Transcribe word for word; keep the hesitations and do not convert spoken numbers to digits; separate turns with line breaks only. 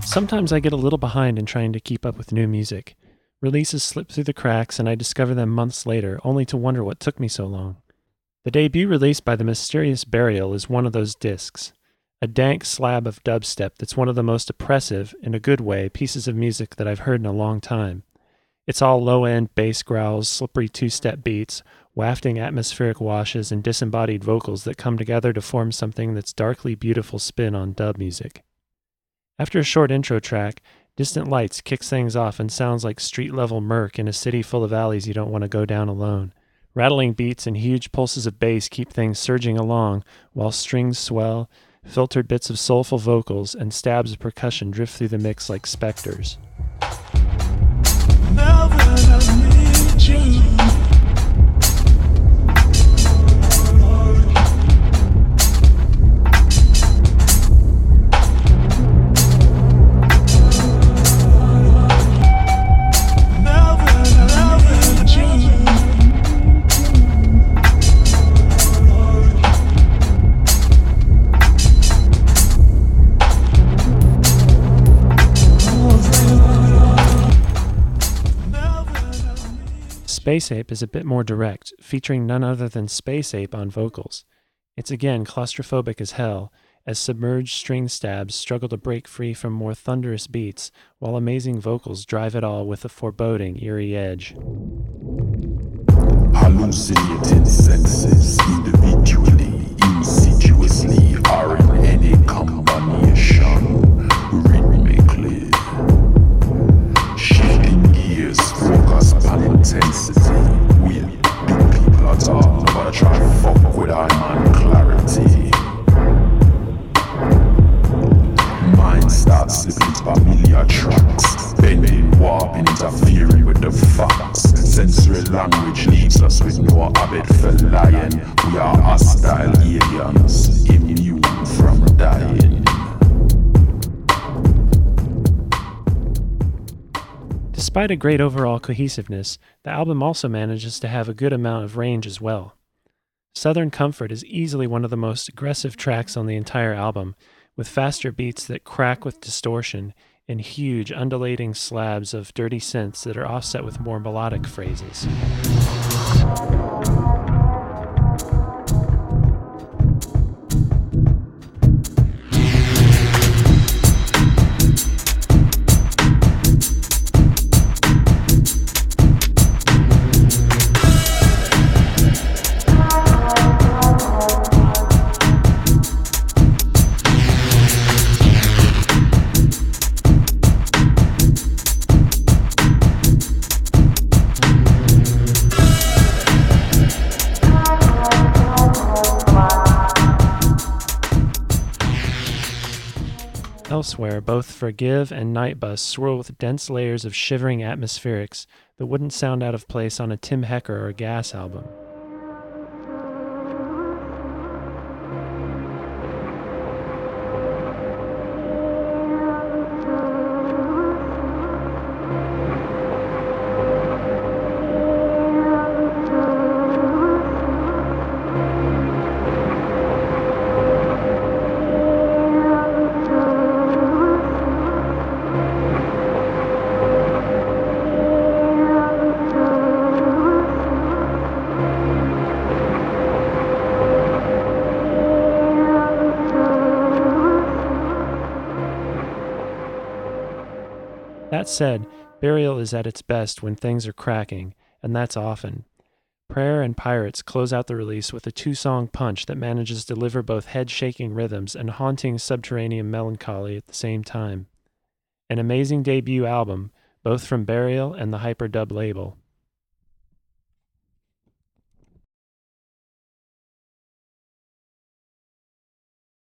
Sometimes I get a little behind in trying to keep up with new music. Releases slip through the cracks and I discover them months later, only to wonder what took me so long. The debut release by the mysterious Burial is one of those discs. A dank slab of dubstep that's one of the most oppressive, in a good way, pieces of music that I've heard in a long time. It's all low-end bass growls, slippery two-step beats, wafting atmospheric washes, and disembodied vocals that come together to form something that's darkly beautiful spin on dub music. After a short intro track, Distant Lights kicks things off and sounds like street-level murk in a city full of alleys you don't want to go down alone. Rattling beats and huge pulses of bass keep things surging along, while strings swell, filtered bits of soulful vocals, and stabs of percussion drift through the mix like specters. Space Ape is a bit more direct, featuring none other than Space Ape on vocals. It's again claustrophobic as hell, as submerged string stabs struggle to break free from more thunderous beats, while amazing vocals drive it all with a foreboding, eerie edge.
Hallucinated senses, individually, insidiously, are in any combination, rhythmically. Shifting gears, focus on intensity. We big people at all, nobody try to fuck with our man clarity. Mind starts slipping familiar tracks, bending, warping, interfering with the facts. Sensory language leaves us with no habit for lying. We are hostile aliens, immune from dying.
Despite a great overall cohesiveness, the album also manages to have a good amount of range as well. Southern Comfort is easily one of the most aggressive tracks on the entire album, with faster beats that crack with distortion and huge undulating slabs of dirty synths that are offset with more melodic phrases. Elsewhere, both Forgive and Nightbus swirl with dense layers of shivering atmospherics that wouldn't sound out of place on a Tim Hecker or Gas album. That said, Burial is at its best when things are cracking, and that's often. Prayer and Pirates close out the release with a two-song punch that manages to deliver both head-shaking rhythms and haunting subterranean melancholy at the same time. An amazing debut album, both from Burial and the Hyperdub label.